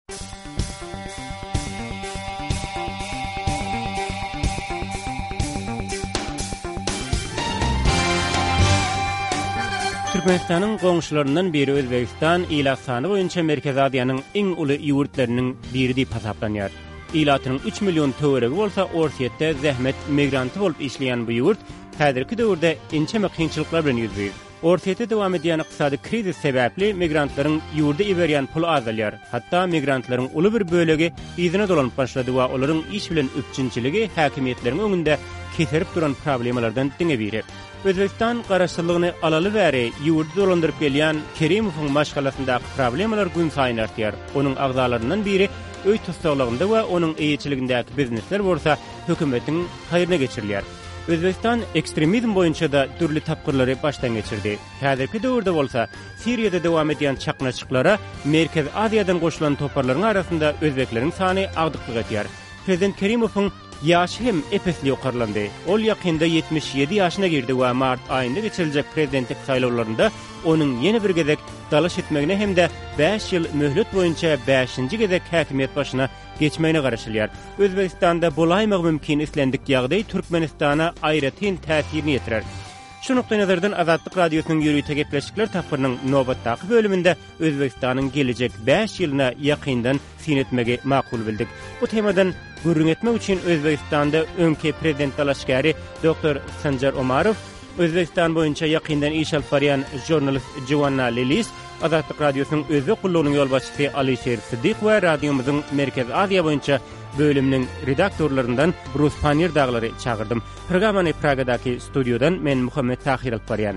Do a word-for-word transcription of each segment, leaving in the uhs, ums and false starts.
Türkmenistan'ın goňşularyndan biri Özbegistan ila sany boýunça Merkez Aziýanyň iň uly ýurtlarynyň biri diýip hesaplanýar. Ilatynyň üç million töweregi bolsa, orsiýetde zähmet migranty bolup işleýän bu ýurt häzirki döwürde inçeme kynçylyklar bilen ýüzberýär. Orsiýetde dowam edýän ykdysady krizis sebäpli migrantlaryň ýurda iberýän puly azalýar. Hatda migrantlaryň uly bir bölegi ýzyna dolanyp başlady we olaryň iş bilen üpçünçiligi häkimetleriň öňünde keserip duran problemalardan diňe biri. Özbekistan garaşsylygyny alaly bäri ýurda dolandyryp gelýän Kerimowyň maşgalasyndaky problemalar gün saýyn artýar. Onuň agzalaryndan biri öý tutsaglygynda we onuň eýetçiligindäki biznesler bolsa hökümetiň haýyryna geçirilýär. Özbekistan ekstremizm boýunça da türli tapgyrlary başdan geçirdi. Häzirki döwürde bolsa Siriýada dowam edýän çaknaşyklara Merkez Aziýadan goşulan toparlaryň arasynda özbekleriň sany agdyklyk etýär. Prezident Kerimowyň ýaşy hem epesli ýokarlandy. Ol ýakynda ýetmiş ýedi ýaşyna girdi we mart aýynda geçiriljek prezidentlik saýlawlarynda onuň ýene bir gezek dalaş etmegine hem de beş ýyl möhlet boýunça beşinji gezek häkimet başyna geçmegine garaşylýar. Özbekistanda bolaýmagy mümkin islendik ýagdaý Türkmenistana aýratyn täsirini ýetirer. Şu nokta nazardan Azatlyk radiosynyň ýürüýte gepleşikler tapyrynyň nobatdaky bölüminde Özbekistanyň gelecek beş ýylyna ýakyndan sinetmegi makul bildik. Bu temadan gurrun etmek üçin Özbekistanda öňki prezident dalaşgary doktor Sanjar Omarov, Özbekistan boýunça ýakyndan iş alyp barýan jurnalist Joanna Lilis, Azatlyk radiosynyň özbek gullugynyň ýolbaşçysy Alisher Siddiq we radiomyzyň Merkez Aziýa boýunça bölümniň redaktorlaryndan Bruce Panier daglary çağırdım. Programany Pragadaky studiodan men Muhammed Tahir alyp barýan.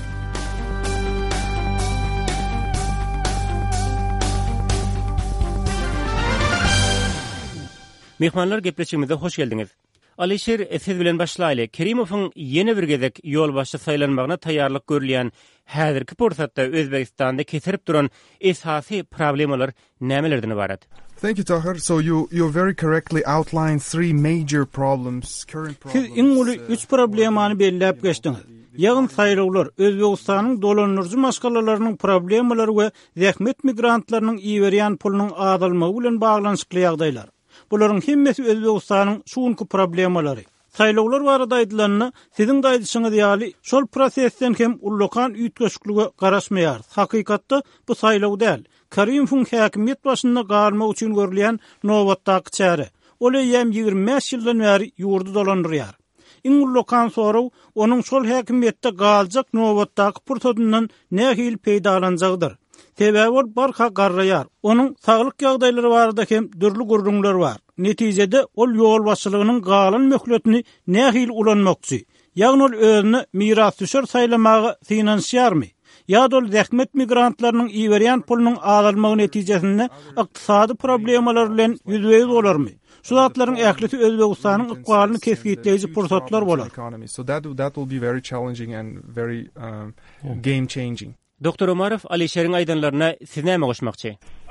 Mehmanlar gepleşigimize hoş geldiňiz. Alisher, siz bilen başlaýly. Kerimowyň ýene bir gezek ýolbaşçy saýlanmagyna taýýarlyk görülýän häzirki pursatda Özbekistanda keserip duran esasy problemalar nämelerden ibaret? Thank you, Tahir. So you you very correctly outlined three major problems, current problems. Siz iň uly üç problemany belläp geçdiňiz. Ýagyn saýlawlar Özbegistanyň dolanyrjy maşgalalarynyň problemalary we zähmet migrantlarynyň iýerýän pulunyň azalmagy bilen baglanyşykly ýagdaýlar. Bularyň hemmesi Özbegistanyň şuňky problemalary. Saýlawlar barada aýdylanyny siziň daýdyşyňyz ýaly şol prosesden hem ullukan üýtgeşiklige garaşmaýar. Hakykatda bu saýlaw däl. Kerimowyň häkimet başynda galmak üçin görülýän nobatdaky çäre. Ol ýem ýygrimi beş ýyldan bäri ýurdu dolandyrýar. Iň ullukan soraw onuň şol häkimetde galjak nobatdaky pursatyndan nähil peýdalanjagdyr. Sebäbi ol barha garraýar. Onuň saglyk ýagdaýlary barada hem dürli gurrunlar bar. Netijede ol ýol başçylygynyň galan möhletini nähil ulanmakçy. Ýagny ol özüni miras düşer saýlamagy finansiýarmy? Ýa-da ol zähmet migrantlarynyň iýerýän pulunyň azalmagy netijesinde ykdysady problemalar bilen ýüzbeýiz bolarmy? Şu zatlaryň ählisi Özbegistanyň ykbalyny kesgitleýici pursatlar bolar. So that that will be very challenging and very um, game changing. Doktor Omarov, Alisher'in aýdanlaryna siz näme goşmakçy?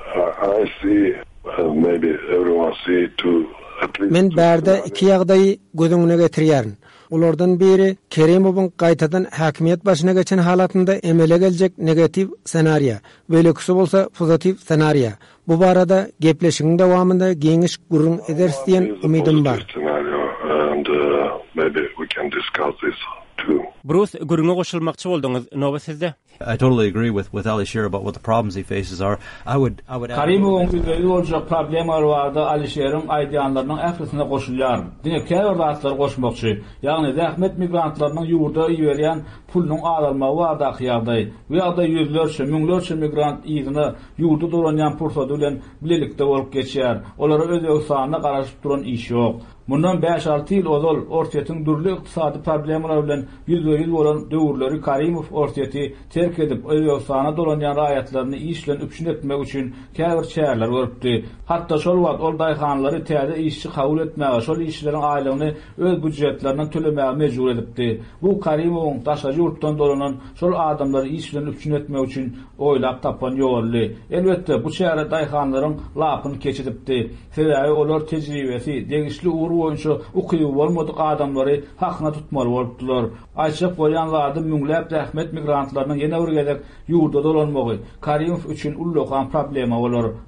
I see uh, maybe everyone see to at least. Men bärde iki ýagdaýy gözüňe getirýärin. Ulardan biri Kerimowyň gaýtadan häkimet başyna geçen halatynda emele geljek negativ senariýa, bölekisi bolsa pozitiv senariýa. Bu barada gepleşigiň dowamında geňiş gurrun edersiz diýen umydym bar. And uh, maybe we can discuss this too. Bruce, gurruna goşulmakçy boldyňyz, noba sizde? I totally agree with with Alisher about what the problems he faces are. I would I would Kerimowyň ýüzüňde boljak problemler bardy. Alisher'iň aýdýanlarynyň ählisine goşulýar. Diňe käbir zatlar goşmakçy. Ýagny zähmet migrantlarynyň ýurda iýerýän pulunyň azalmagy bardaky ýagdaý. Bu ýagda ýüzlerçe, müňlerçe migrant ýygyny ýurda dolanýan pursat bilen bilelikde bolup geçýär. Olara Özbegistana garaşyp duran iş ýok. Mundan beş altı ýyl ozal orsiýetiň dürli ykdysady problemler bilen ýüzbeýiz bolan döwürleri Kerimow orsiýeti terk edip Özbegistana dolanýan raýatlaryny iş bilen üpşün etmek üçin käbir çäreler görüpdi. Hatda şol wagt ol daýhanlary täze işçi kabul etmäge, şol işçileriň aýlygyny öz büdjetlerinden tölemäge mejbur edipdi. Bu Kerimowyň daşagy ýurtdan dolanan şol adamlary iş bilen üpşün etmek üçin oýlap tapan ýolly. Elbetde bu çäre daýhanlaryň lapyny keçiripdi. Sebäbi olar tejribesi, degişli uğur boýunça ukyby bolmadyk adamlary hakyna tutmaly bolupdylar. Aýçyk bolýanlardy müňläp zähmet migrantlarynyň ýene bir gezek ýurda dolanmagy Kerimow üçin ullukan problema bolar.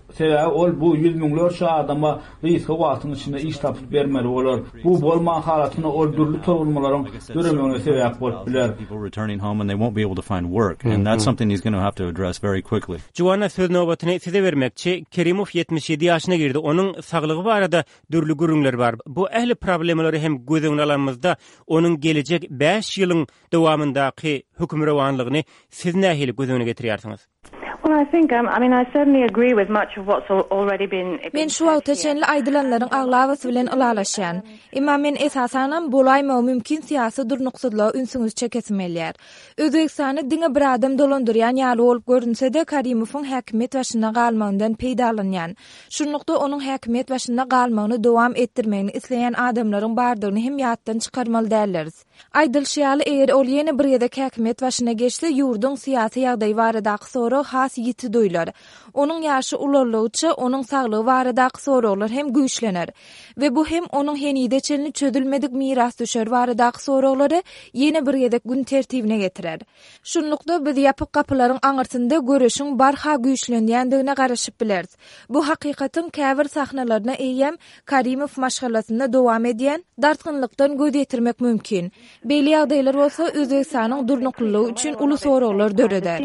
Sebebi ol bu yüz miňlerçe adama riske wagtyň içinde iş tapyp bermeli bolar. Bu bolman halatyna ol dürli torulmalaryň göremegine sebäp bolup biler. People returning home and they won't be able to find work, and that's something he's going to have to address very quickly. Juwana söz nowbatyny size bermekçi. Kerimov yetmiş yedi ýaşyna girdi. Onuň saglygy barada dürli gürüňler bar. Bu ähli problemleri hem gözeňe alanmyzda onuň gelecek beş ýylyň dowamyndaky höküm rewanlygyny siz nähili gözeňe getirýärsiňiz? Well, I think um, I mean I certainly agree with much of what's already been. Men şu wagtda çenli aýdylanlaryň aglawaty bilen ulalaşýan. Emma men esasanam bolaýma mümkin siýasy durnuksuzlyğa ünsüňiz çekesimelýär. Özbekistany diňe bir adam dolandyrýan ýaly bolup görünse-de Karimowyň häkimet başynda galmagyndan peýdalanýan. Şunlukda onuň häkimet başynda galmagyny dowam etdirmegini isleýän adamlaryň bardygyny hem ýatdan çykarmaly däleriz. Aýdylşýaly eger ol ýene bir ýerde häkimet başyna geçse ýurduň syýasy ýagdaýy baradaky soraw has ýiti doýlar. Onuň ýaşy ularlygça onuň saglygy baradaky sorawlar hem güýçlener we bu hem onuň henide çelini çödülmedik miras düşer baradaky sorawlary ýene bir ýedek gün tertibine getirer. Şunlukda biz ýapyk kapylaryň aňyrtynda göreşiň barha güýçlenýändigine garaşyp bileriz. Bu hakykatyň käbir sahnalaryna eýem Karimow maşgalasyna dowam edýän dartgynlykdan göz ýetirmek mümkin. Beýle ýagdaýlar bolsa Özbekistanyň durnuklygy üçin uly sorawlar döreder.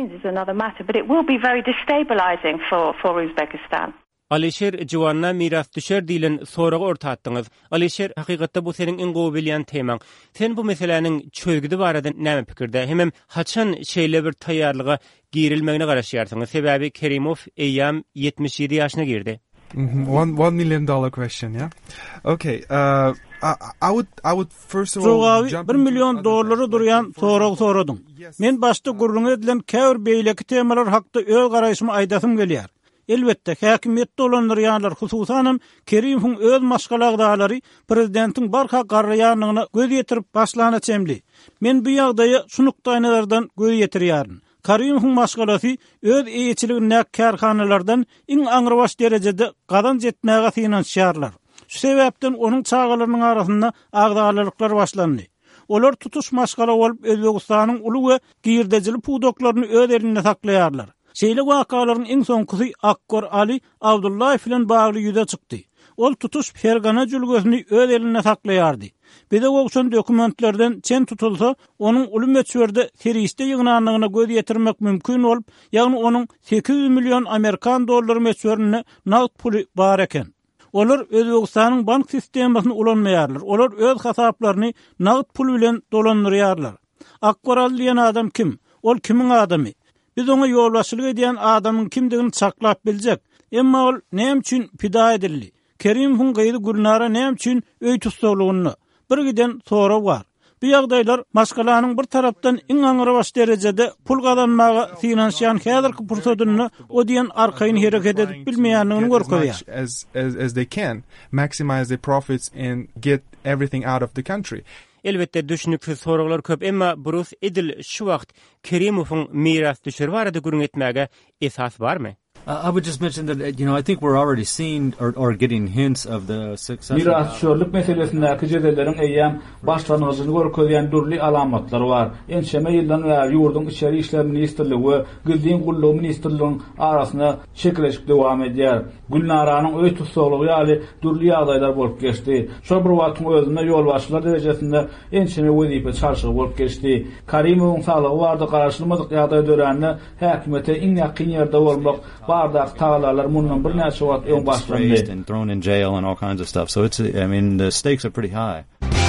Very destabilizing for for Uzbekistan. Alisher Juwanna miras düşer dilen soragy ortatdyňyz. Alisher hakykatda bu seniň iň gowy bilýän temaň. Sen bu meseleniň çözgüdi barada näme pikirde? Hemem haçan şeýle bir taýýarlyga girilmegine garaşýarsyňyz? Sebebi Kerimov eýam yetmiş yedi ýaşyna girdi. Mm-hmm. One one million dollar question, yeah. Okay. Uh, I, I would I would first of all jump bir milyon dollary durýan sorag soradym. Men başda gurrun edilen käbir beýleki temalar hakda öz garaýşymy aýdasym gelýär. Elbetde häkimet dolandyrýanlar hususan Kerimowyň öz maşgalagdalary prezidentiň barha garraýanyna göz ýetirip başlana çemli. Men bu ýagdaýa şunukdaýnalardan göz ýetirýärin. Karimowyň maşgalasy öz eýçiligine kärhanalardan iň aňyrbaş derejede gadan jetmäge finansiýarlar. Şu sebäpden onuň çağalarynyň arasynda agdalyklar başlandy. Olar tutuş maşgala bolup Özbekistanyň uly we girdejili pudoklaryny öz elinde saklaýarlar. Şeýle wakalaryň iň soňkusy Akkor Ali Abdullayew bilen bagly ýüze çykdy. Ol tutuş Fergana jülgesini öz elinde saklaýardy. Bede okşan dokumentlerden çen tutulsa, onun uly meçherde seriste ýygnanlygyna göz ýetirmek mümkin bolup, ýagny onuň sekiz yüz milyon Amerikan dollary meçhörine nagd puly bar eken. Olar Özbekistanyň bank sistemasyny ulanmaýarlar. Olar öz hasaplaryny nagd pul bilen dolandyrýarlar. Akkor Ali diýen adam kim? Ol kimiň adamy? Biz ona ýolbaşçylyk edýän adamyň kimdigini çaklap biljek. Emma ol näme üçin pida edildi? Kerimowyň gaýdy Gulnara näme üçin öý tutsalygyny bir giden sorag bar. Bu ýagdaýlar maşgalanyň bir tarapdan iň aňyrbaş derejede pul gazanmaga finansiýan häzirki pursadyny o diýen arkaýyn hereket edip bilmeýänligini görkezýär. As, as as they can maximize their profits and get everything out of the country. Elbette düşünüksiz soraglar köp, emma Bruce Edil şu wagt Kerimowyň miras düşer barada gürün etmäge esas barmy? Uh, I would just mention that, you know, I think we're already seeing or, or getting hints of the success. Miras şörlük meselesindäki jedeleriň eýem başlangyjyny görkezýän dürli alamatlary bar. Enşeme ýyldan bäri ýurdun içeri işler ministrligi we Gildiň gullugy ministrligiň arasyna şekilleşip dowam edýär. Gulnaranyň öý tutsalygy ýaly dürli ýagdaýlar bolup geçdi. Şo bir wagtyň özünde ýolbaşçylar derejesinde enşeme wezipe çarşygy bolup geçdi. Karimowyň saglygy barda garaşylmadyk ýagdaý dörenine häkimete iň ýakyn ýerde bolmak bardak tağlarlar mundan bir näçe wagt öň başlandy and thrown in jail and all kinds of stuff. So it's, I mean, the stakes are pretty high.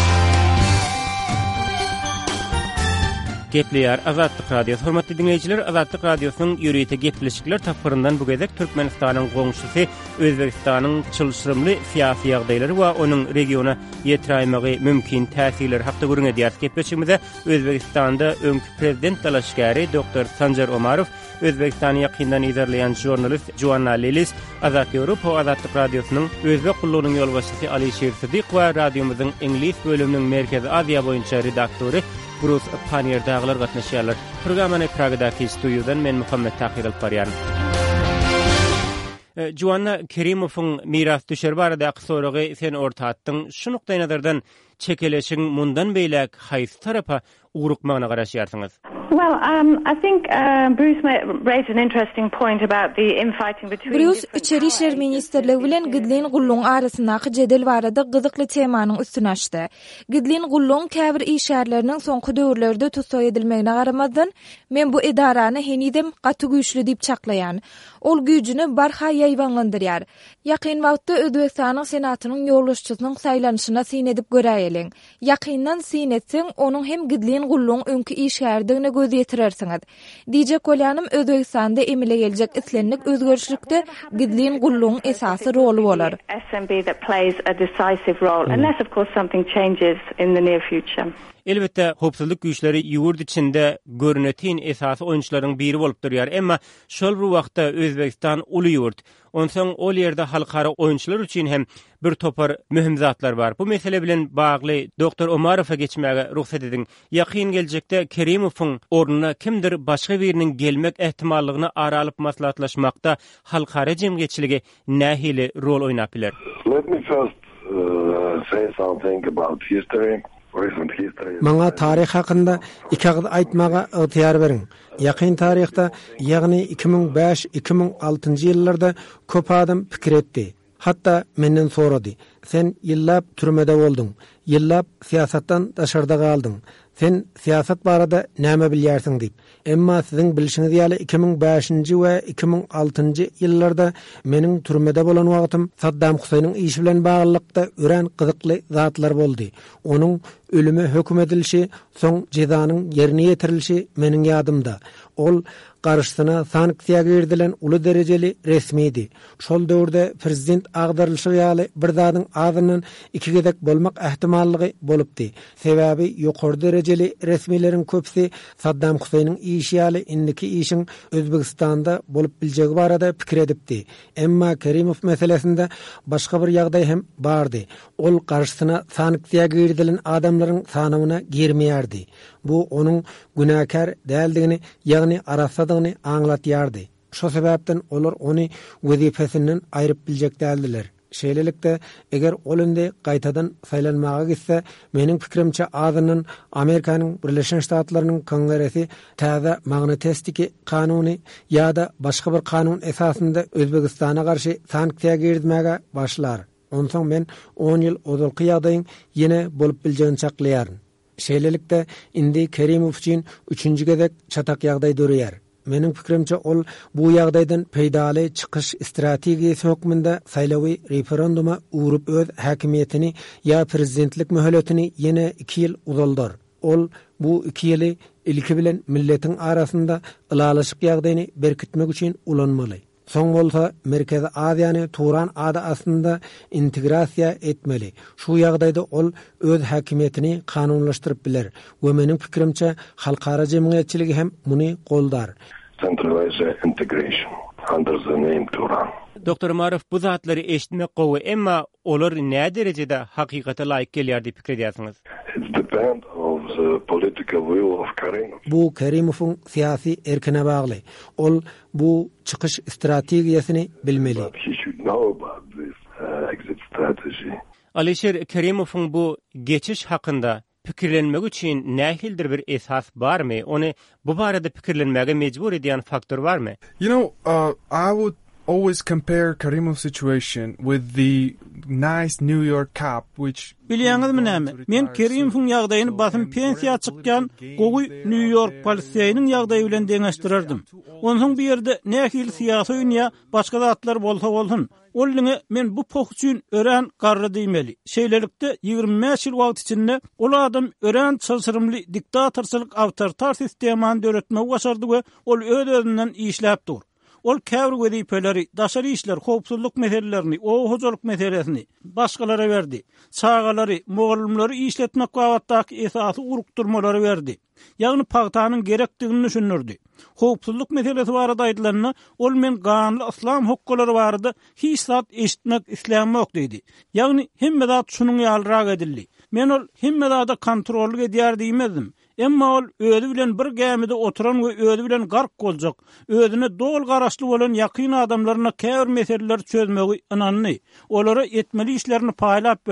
Gepliyar Azatlyk Radiosu. Hormatly dinleyijiler, Azatlyk Radiosunyň ýürüýte gepleşikler tapyryndan bu gezek Türkmenistanyň goňşusy Özbekistanyň çylşyrymly syýasy ýagdaýlary we onuň regiona ýetirmäge mümkin täsirleri hakda görüň edýär. Gepleşigimizde Özbekistanda öňkü prezident dalaşgary doktor Sanjar Omarov, Özbekistany ýakyndan izlerleýän jurnalist Juwanna Lelis, Azat Ýewropa we Azatlyk Radiosunyň Özbek gullugynyň ýolbaşçysy Alisher Sidik we radiomyzyň Inglis bölüminiň Merkezi Aziýa boýunça redaktory Bruce Panier dağlar gatnaşýarlar. Programmany Pragadaky studiýadan men Muhammed Tahir alparýan. E, Juwanna Kerimowyň miras düşer baradaky soragy sen ortatdyň. Şunukdaý nazardan çekeleşiň mundan beýlek haýsy tarapa ugrukmagyna garaşýarsyňyz? Well, um, I think uh, Bruce raised an interesting point about the infighting between Bruce İçeri İşler Ministerligi bilen Gidlin Gullun arasyndaky jedel barada gyzykly temanyň üstüne açdy. Gidlin Gullun käbir işärleriniň soňky döwürlerde tutsaý edilmegine garamazdan men bu edarany henidem gaty güýçlü diýip çaklaýan. Ol güýjüni barha ýaýwanlandyrýar. Ýakyn wagtda Özbekistanyň senatynyň ýollaşçysynyň saýlanyşyna sin edip göräýeliň. Ýakyndan sin etseň onuň hem Gidlin Gullun öňki işärdigine göz ýetirersiňiz. Diýjek bolýanym Özbekistanda emile geljek islenlik özgörüşlükde Gidlin Gullun esasy rolu bolar. S M B that plays a decisive role, unless of course something changes in the near future. Elbette hopsuzluk güýçleri ýurt içinde görünetin esasy oýunçlaryň biri bolup durýar. Emma şol bir wagtda Özbekistan uly ýurt. Onsoň ol ýerde halkara oýunçlar üçin hem bir topar mühim zatlar bar. Bu mesele bilen bagly doktor Omarowa geçmäge ruhsat ediň. Ýakyn geljekde Kerimowyň ornuna kimdir başga biriniň gelmek ehtimallygyny aralyp maslahatlaşmakda halkara jemgyýetçiligi nähili rol oýnap biler? Let me first uh, say something about history. Maňa taryh hakynda iki agdy aýtmaga ygtyýar beriň. Ýakyn taryhda, ýagny iki ming beş iki ming alty ýyllarda köp adam pikir etdi. Hatta menden sorady. Sen ýyllap türmede boldun. Ýyllap siýasatdan daşarda galdyň. Sen siýasat barada näme bilýärsiň diýip. Emma siziň bilişiňiz ýaly iki ming beşinji we iki ming altyncı ýyllarda meniň türmede bolan wagtym Saddam Husaýnyň işi bilen baglykda ören gyzykly zatlar boldy. Onuň ölüme höküm edilişi, soň jezanyň ýerine ýetirilişi meniň ýadymda. Ol garşysyna sanksiýa girdilen uly derejeli resmiydi. Şol döwürde prezident agdarlyşy ýaly bir zadyň azynyň iki gedek bolmak ähtimallygy bolupdy. Sebäbi ýokary derejeli resmiýlerin köpsi Saddam Husaýnyň işi ýaly indiki işiň Özbekistanda bolup biljegi barada pikir edipdi. Emma Kerimow meselesinde başga bir ýagdaý hem bardy. Ol garşysyna sanksiýa girdilen adamlaryň sanawyna girmeýärdi. Bu onuň günäkär däldigini, ýagny arasadygyny aňlatýardy. Şo sebäpden olar ony wezifesinden aýryp biljek däldiler. Şeýlelikde eger olundy gaýtadan saýlanmaga gitse, meniň pikirimçe azynyň Amerikanyň Birleşen Ştatlarynyň Kongresi täze magnitestiki kanuny ýa-da başga bir kanun esasynda Özbekistana garşy sanksiýa girdmäge başlar. Onsoň men on ýyl ozalky ýagdaýyň ýene bolup biljegini çaklaýaryn. Şeýlelikde indi Kerimow üçin üçünji gezek çatak ýagdaý durýar. Meniň pikirimçe ol bu ýagdaýdan peýdaly çykyş strategiýasy hökmünde saýlawy referenduma urup öz häkimiýetini ýa prezidentlik möhletini ýene iki ýyl uzaldyr. Ol bu iki ýyly ilki bilen milletiň arasynda ılalaşyk ýagdaýyny berkitmek üçin ulanmaly. Soň bolsa Merkezi Aziýany Turan ada aslında integrasiýa etmeli. Şu ýagdaýda ol öz häkimiýetini kanunlaşdyryp biler. We meniň pikirimçe halkara jemgyýetçiligi hem muny goldar. Centralized integration under the name Turan. Doktor Omarow bu zatlary eşitmek gowy, emma olar nä derejede hakykata laýyk gelýär diýip pikir edýärsiňiz? It depends of the political will of Kerimov. Bu Kerimowyň syýasy erkine bagly. Ol bu çykyş strategiýasyny bilmeli. He should know about this uh, exit strategy. Alisher Kerimowyň bu geçiş hakynda pikirlenmek üçin nähildir bir esas barmy? Ony bu barada pikirlenmäge mejbur edýän faktor barmy? You know, uh, I would always compare Kerimov's situation with the nice New York cop, which Bilýäňizmi näme? Men Kerimowyň ýagdaýyny basym pensiýa çykýan gowy New York polisiýanyň ýagdaýy bilen deňeşdirerdim. Onsoň bir ýerde nähil syýasy ýa başga zatlar bolsa bolsun, Olluňa men bu poh üçin ören garry diýmeli. Şeýlelikde ýygrimi beş ýyl wagt içinde ol adam ören çylsyrymly diktatorçylyk awtoritar sistemany döretmek başardy we ol öz özünden işläp dur. Ol käbir wezipeleri, daşary işler, howpsuzlyk meselelerini, oğuzluk meselesini başgalara berdi. Çağalary, mogulumlary işletmek wagtdaky esasy urukturmalary berdi. Ýagny pagtanyň gerekdigini düşünürdi. Howpsuzlyk meselesi barada aýdylanyna ol men ganly islam hukuklary barada hiç zat eşitmek islämok diýdi. Ýagny hemme zat şunuň ýalyrak edildi. Men ol hemme zada kontrolly edýär diýmezdim. Emma ol özü bilen bir gemide oturan we özü bilen gark boljak, özüne dol garaşly bolan ýakyn adamlaryna käbir meseleler çözmegi ynandy. Olara etmeli işlerini paýlap berdi.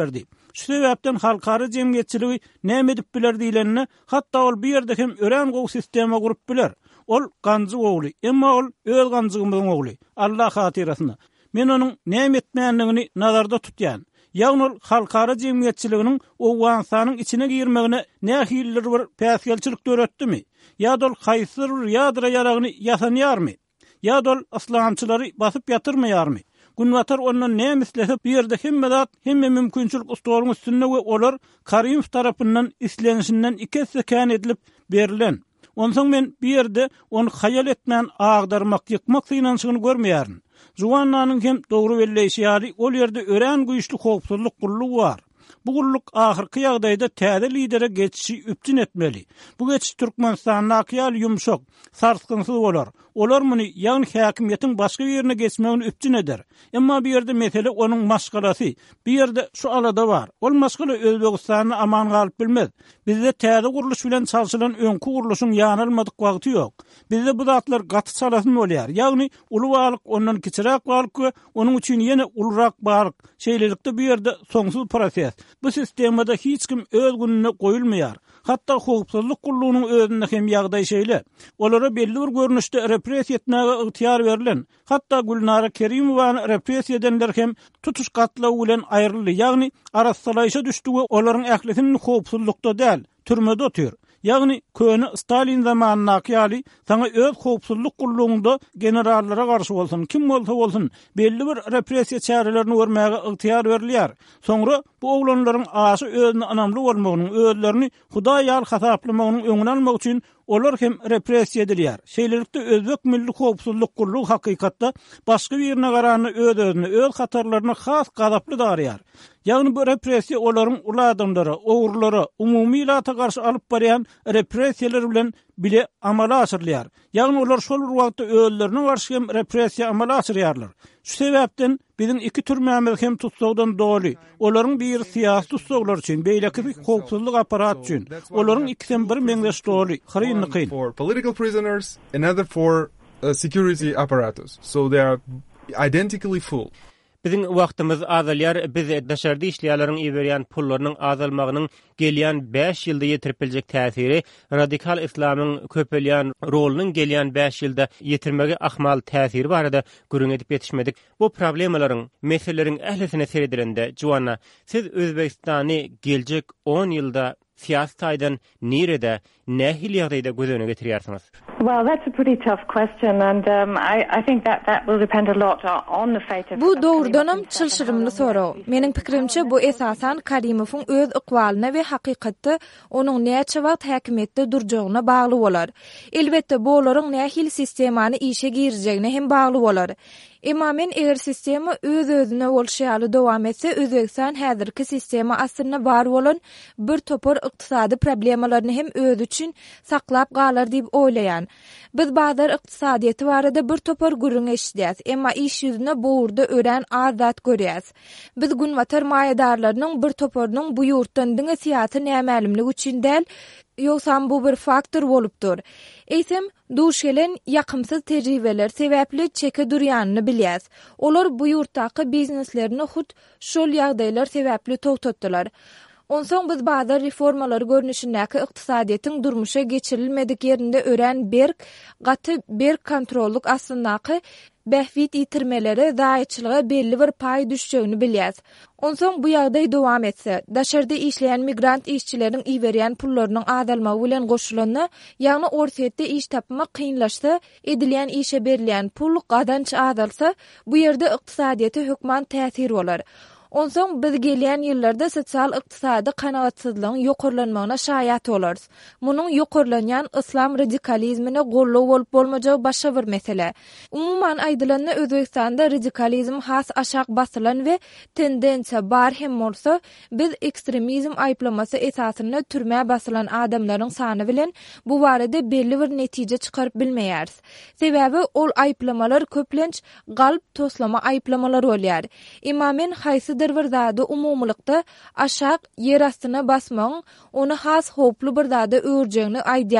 Şu sebäpden halkara jemgyýetçiligi näme edip biler diýlenini, hatda ol bir ýerde hem ören gowy sistema gurup biler. Ol ganjy ogly, emma ol öz ganjygymyň ogly. Allah hatirasyna. Men onuň näme etmänligini nazarda tutýan. Ýagny ol halkara jemgyýetçiliginiň o wansanyň içine girmegine nähiller bir päsgelçilik döretdimi? Ýa-da ol haýsyr ýadyra ýaragyny ýasanýarmy? Ýa-da ol islamçylary basyp ýatyrmaýarmy? Günwatar ondan näme isläsip bir ýerde hemme zat, hemme mümkinçilik ustalaryň üstünde we olar Karimov tarapyndan islenişinden iki sekan edilip berilen. Onsoň men bir ýerde onu haýal etmän agdarmak, ýykmak synançygyny görmeýärin. Juwannanyň hem dogry belleşýäri ol ýerde ören güýçli howpsuzlyk gurulugy bar. Bu gulluk ahirki ýagdaýda täze lidere geçişi üptin etmeli. Bu geçiş Türkmenistanyň akyal ýumşak, sarsgynsyz bolar. Olar muny ýagny häkimiýetiň başga ýerine geçmegini üptin eder. Emma bir ýerde mesele onuň maşgalasy. Bir ýerde şu alada bar. Ol maşgala Özbegistanyny aman galyp bilmez. Bizde täze guruluş bilen çalşylan öňkü guruluşyň ýanylmadyk wagty ýok. Bizde bu zatlar gaty çalasyn bolýar. Ýagny uly balyk ondan kiçirak balyk we onuň üçin ýene ulrak balyk şeýlelikde bir ýerde soňsuz proses. Bu sistemada hiç kim öz gününe goýulmaýar. Hatda howpsuzlyk gurulunyň özünde hem ýagdaý şeýle. Olara belli bir görnüşde repressiýa etmäge ygtyýar berilen. Hatda Gulnara Kerimowaň repressiýa edenler hem tutuş gatlawy bilen aýryldy. Ýagny arassalaşa düşdi we olaryň ählisini howpsuzlykda däl, türmede otyr. Ýagny köni Stalin zamanyna ýaly saňa öz howpsuzlyk gurulugyňda generallara garşy bolsun, kim bolsa bolsun, belli bir repressiýa çärelerini görmäge ygtyýar berilýär. Soňra bu oglanlaryň aşy özüne anamly bolmagynyň, özlerini Huda ýal hasaplamagynyň öňüne almak üçin olar hem repressiýa edilýär. Şeýlelikde Özbek milli howpsuzlyk gurulugy hakykatda başga bir ýerine garany öz özüne, öz hatarlaryna has gadaply darýar. Ýagny bu repressiýa olaryň ula adamlara, owurlara, umumy ilata garşy alyp barýan repressiýalar bilen bile amala asyrlýar. Ýagny olar şol bir wagtda özlerine garşy hem repressiýa amala asyrýarlar. Şu sebäpden biziň iki türmämiz hem tutsagdan doly. Olaryň bir siýasy tutsaglar üçin, beýleki howpsuzlyk aparat üçin. Olaryň ikisiň bir meňzeş doly. Harynly for political prisoners, another for uh, security apparatus. So they are identically full. Bizim wagtymyz azalýar, biz daşardy işleýärleriň iberýän pullarynyň azalmagynyň gelýän beş ýylda ýetiripjek täsiri, radikal islamyň köpelýän rolunyň gelýän beş ýylda ýetirmege ahmal täsiri barada görüň edip ýetişmedik. Bu problemalaryň, meseleleriň ählisine serdirende, Juwanna, siz Özbegistany geljek on ýylda siyasi aýdan nerede, nähil ýagdaýda gözüne getirýärsiňiz? Well, that's a pretty tough question, and um, I, I think that that will depend a lot on the fate of... Bu doğrudanam çylşyrymly soraw. Meniň pikirimçe bu esasan Karimowyň öz ykbalyna we hakykatda onuň näçe wagt häkimetde durjagyna bagly bolar. Elbetde bu olaryň nähil sistemany işe girjegine hem bagly bolar. Emma men eger sistema öz özüne bolşýaly dowam etse, Özbegistan häzirki sistema aslynda bar bolan bir topar ykdysady problemalaryny hem öz üçin saklap galar diýip oýlaýan. Biz bazar ykdysadyety barada bir topar gürüň eşidýäs, emma iş ýüzüne boğurda ören azat görýäs. Biz günwatar maýadarlarynyň bir toparynyň bu ýurtdan diňe siýasy nämälimligi üçin däl, ýoksam bu bir faktor bolupdyr. Eýsem, duş gelen ýakymsyz tejribeler sebäpli çeke durýanyny bilýäs. Olar bu ýurtdaky bizneslerini hut şol ýagdaýlar sebäpli togtatdylar. Onsoň biz bazar reformalary görnüşindäki ykdysadyýetyň durmuşa geçirilmedik ýerinde ören berk, gaty berk kontrolluk aslyndaky behwit ýitirmeleri daýçylyga belli bir paý düşjegini bilýäs. Onsoň bu ýagdaý dowam etse, daşarda işleýän migrant işçileriň iberýän pullarynyň azalmagy bilen goşulanyna, ýagny orsiýetde iş tapmak kynlaşsa, edilýän işe berilýän pul gadanç azalsa, bu ýerde ykdysadyýete hökman täsir bolar. Onsoň biz gelýän ýyllarda sosial ykdysady kanagatsyzlygyň ýokurlanmagyna şaýat bolars. Munyň ýokurlanýan islam radikalizmine gollaw bolup bolmajagy başga bir mesele. Umuman aýdylanyna Özbegistanda radikalizm has aşak basylan we tendensiýa bar hem bolsa, biz ekstremizm aýplamasy esasyna türme basylan adamlaryň sany bilen bu barada belli bir netije çykaryp bilmeýäris. Sebäbi ol aýplamalar köplenç galp toslama aýplamalar bolýar. Imamen haýsy bir zady umumlykda aşak yer astyna basmaň, onu has hoplu bir zady öwürjegini aýdýaryn.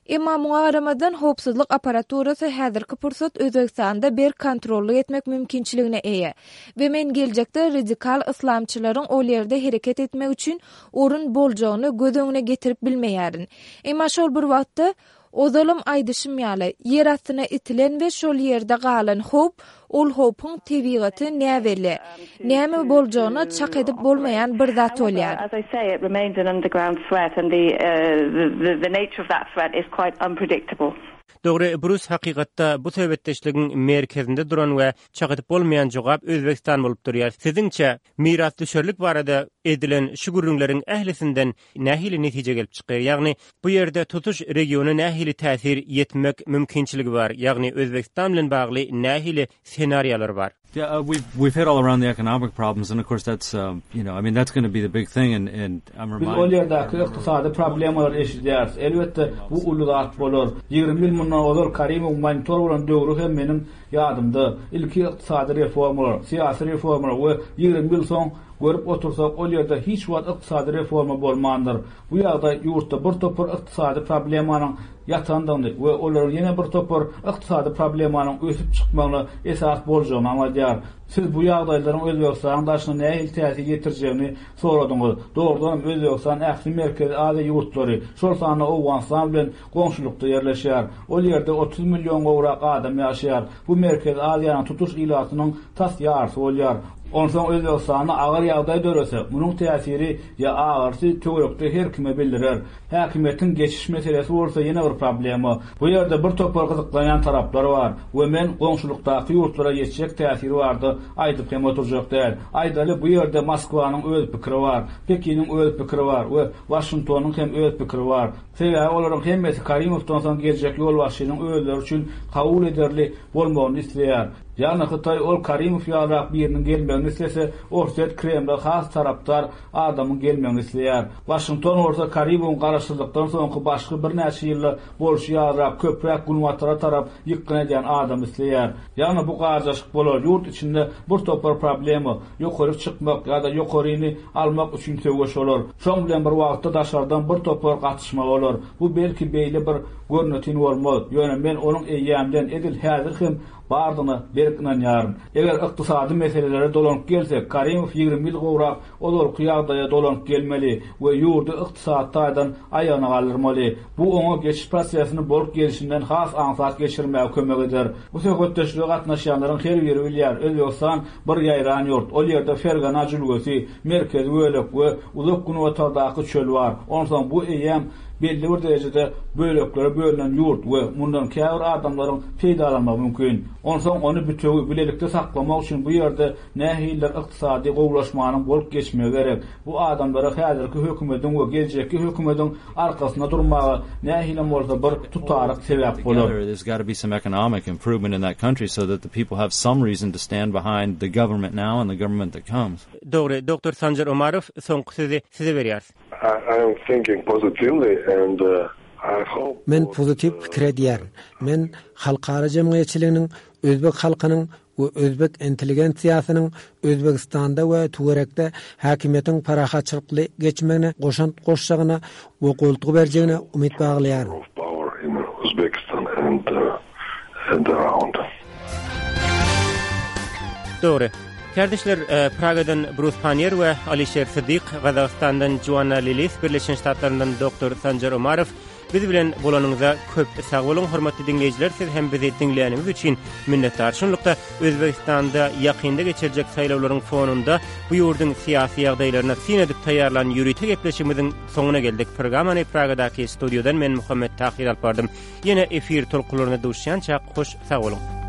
Emma muaramadan hopsuzlyk aparaturasy häzirki pursat Özbekistanda bir kontrolly etmek mümkinçiligine eýe we men geljekde radikal islamçylaryň o ýerde hereket etmek üçin orun boljagyny göz öňüne getirip bilmeýärin. Emma şol bir wagtda ozalym aýdyşym ýaly yer astyna itilen we şol ýerde galan hop ol hopun tebigaty näweli näme boljagyny çak edip bolmayan bir zat bolýar. As I say, it remains an underground threat and the, uh, the, the nature of that threat is quite unpredictable. Dogry, Bruce hakykatda bu sebäpdeşligiň merkezinde duran we çak edip bolmayan jogap Özbekistan bolup durýar. Siziňçe miras düşerlik barada edilen şu gürünleriň ählisinden nähili netije gelip çykýar? Ýagny bu ýerde tutuş regiony nähili täsir ýetmek mümkinçiligi bar? Ýagny Özbekistan bilen bagly nähili senariýalar bar? Yeah, uh, we've we've hit all around the economic problems, and of course that's um, you know I mean that's going to be the big thing, and and I'm reminded. Biz olyardaki iqtisadi problemler eşidýäris. Elbetde bu ulugat bolar. ýygrimi ýyl mundan olur Karimov monitor bolan döwrü hem menim ýadymda. Ilki iqtisadi reformalar, siýasy reformalar we ýygrimi ýyl soň görüp otursak o ýerde hiç wagt iqtisadi reforma bolmandyr. Bu ýagda ýurtda bir topur iqtisadi problemanyň ýatandygy we olar ýene bir topur iqtisadi problemanyň ösüp çykmagyny esas boljagyny anladýar. Siz bu ýagdaýlaryň Özbekistan daşyna näme täsir getirjegini soradyňyz. Doğrudan Özbekistan ähli merkez ady ýurtlary şol sany Owganstan bilen goňşulykda ýerleşýär. O ýerde otuz million gowrak adam ýaşaýar. Bu merkez Aziýanyň tutuş ilatynyň tas ýarsy bolýar. Ondan Özbekistanyň agyr ýagdaý dörese, munyň täsiri ýa agyrsy töwerekde her kime bildirer. Häkimetiň geçiş meselesi bolsa ýene bir problema. Bu ýerde bir topar gyzyklanýan taraplar bar we men goňşulykdaky ýurtlara ýetjek täsiri bardy aýdyp hem oturjak däl. Aýdaly bu ýerde Moskwanyň öz pikiri bar, Pekiniň öz pikiri bar we Washingtonyň hem öz pikiri bar. Sebäbi olaryň hemmesi Karimovdan soň geljek ýol başynyň özleri üçin kabul ederli bolmagyny isleýär. Ýani Hytaý ol Karimov ýarak biriniň gelmegini islese, orset Kremlä has taraptar adamyň gelmegini isleýär. Washington orta Karimowyň garaşdyrlykdan soňky başga bir näçe ýylla bolşy ýarak köprek gulmatara tarap ýykynýan adam isleýär. Ýani bu garjaşyk bolar. Ýurt içinde bir topar problemi, ýokary çykmak ýa-da ýokaryny almak üçin töweş bolar. Şoň bilen bir wagtda daşardan bir topar gatışma bolar. Bu belki beýle bir görnütin bolmaz. Ýöne men onuň eýýämden edil häzir hem bardyny berkinen ýaryn. Eger iqtisady meselelere dolanyp gelsek, Karimov ýygrimi ýyl gowrak olar ýagdaýa dolanyp gelmeli we ýurdy iqtisaddan aýagyna galdyrmaly. Bu oňa geçiş prosesini bolup gelişinden has ansat geçirmäge kömek eder. Bu söhbetdeşlige gatnaşýanlaryň her biri bilýär, Özbekistan bir ýaýran ýurt. Ol ýerde Fergana jülgesi, merkez wölek we uzak gün otadaky çöl bar. Ondan bu eýem belli bir derejede böleklere bölünen ýurt we mundan käbir adamlaryň peýdalanmagy mümkin. Ondan onu bütöw bilelikde saklamak üçin bu ýerde nähiller iqtisady gowlaşmanyň bolup geçmegi gerek. Bu adamlara häzirki hökümetiň we geljekki hökümetiň arkasyna durmagy nähiller bolsa bir tutarak sebäp bolar. There's got to be some economic improvement in that country so that the people have some reason to stand behind the government now and the government that comes. Dogry, Doktor Sanjar Omarov soňky sözi size berýär. I am thinking positively and uh, I hope Men pozitiv pikir edýärin. Men halkara jemgyýetçiliginiň, Özbek halkynyň we Özbek intelligensiýasynyň Özbekistanda we töwerekde häkimetiň parahatçylykly geçmegine goşan goşjagyna we goltugy berjegine umyt baglaýar. power in Uzbekistan and uh, and around. Dogry. Kardeşler, e, Praga'dan Bruce Panier we Alisher Siddiq, Kazakistan'dan Joanna Lilis, Birleşen Ştatlarından Doktor Sanjar Omarov, biz bilen bolanyňyza köp sag bolun, hormatly dinleyijiler. Siz hem bizi dinleýäniniz üçin minnetdar. Şonlukda Özbekistanda ýakynda geçirecek saýlawlaryň fonunda bu ýurdun syýasy ýagdaýlaryna sin edip taýýarlan ýürüýte gepleşigimiziň soňuna geldik. Programany Pragadaky studiodan men Muhammed Tahir alp bardym. Ýene efir tolkularyna duşýança hoş sag bolun.